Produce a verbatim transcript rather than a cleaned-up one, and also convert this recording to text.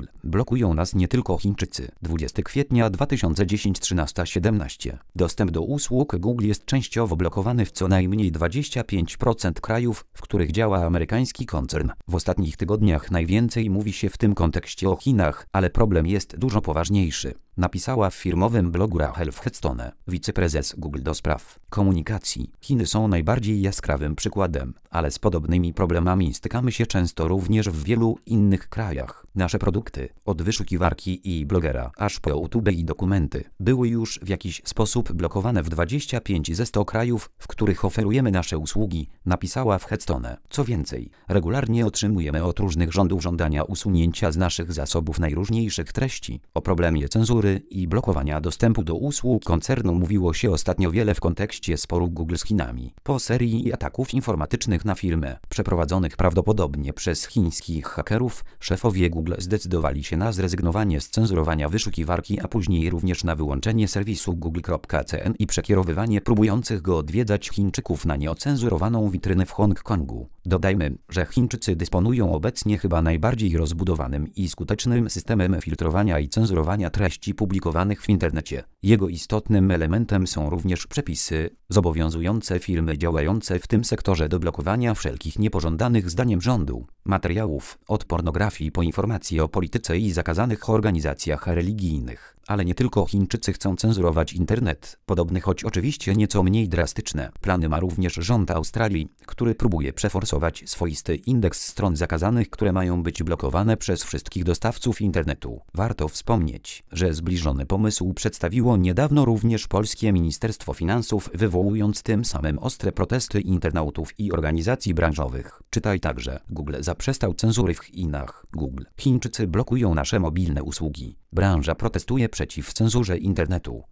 Google. Blokują nas nie tylko Chińczycy. dwudziestego kwietnia dwa tysiące dziesiątego trzynaście siedemnaście. Dostęp do usług Google jest częściowo blokowany w co najmniej dwadzieścia pięć procent krajów, w których działa amerykański koncern. W ostatnich tygodniach najwięcej mówi się w tym kontekście o Chinach, ale problem jest dużo poważniejszy. Napisała w firmowym blogu Rachel Headstone, wiceprezes Google do spraw komunikacji. Chiny są najbardziej jaskrawym przykładem, ale z podobnymi problemami stykamy się często również w wielu innych krajach. Nasze produkty, od wyszukiwarki i blogera, aż po YouTube i dokumenty, były już w jakiś sposób blokowane w dwudziestu pięciu ze stu krajów, w których oferujemy nasze usługi, napisała w Headstone. Co więcej, regularnie otrzymujemy od różnych rządów żądania usunięcia z naszych zasobów najróżniejszych treści. O problemie cenzury i blokowania dostępu do usług koncernu mówiło się ostatnio wiele w kontekście sporu Google z Chinami. Po serii ataków informatycznych na firmę, przeprowadzonych prawdopodobnie przez chińskich hakerów, szefowie Google zdecydowali się na zrezygnowanie z cenzurowania wyszukiwarki, a później również na wyłączenie serwisu google kropka c n i przekierowywanie próbujących go odwiedzać Chińczyków na nieocenzurowaną witrynę w Hongkongu. Dodajmy, że Chińczycy dysponują obecnie chyba najbardziej rozbudowanym i skutecznym systemem filtrowania i cenzurowania treści publikowanych w internecie. Jego istotnym elementem są również przepisy zobowiązujące firmy działające w tym sektorze do blokowania wszelkich niepożądanych zdaniem rządu materiałów, od pornografii po informacje o polityce i zakazanych organizacjach religijnych. Ale nie tylko Chińczycy chcą cenzurować internet. Podobne, choć oczywiście nieco mniej drastyczne, plany ma również rząd Australii, który próbuje przeforsować swoisty indeks stron zakazanych, które mają być blokowane przez wszystkich dostawców internetu. Warto wspomnieć, że zbliżony pomysł przedstawiło niedawno również polskie Ministerstwo Finansów, wywołując tym samym ostre protesty internautów i organizacji branżowych. Czytaj także: Google zaprzestał cenzury w Chinach. Google. Chińczycy blokują nasze mobilne usługi. Branża protestuje przeciw cenzurze internetu.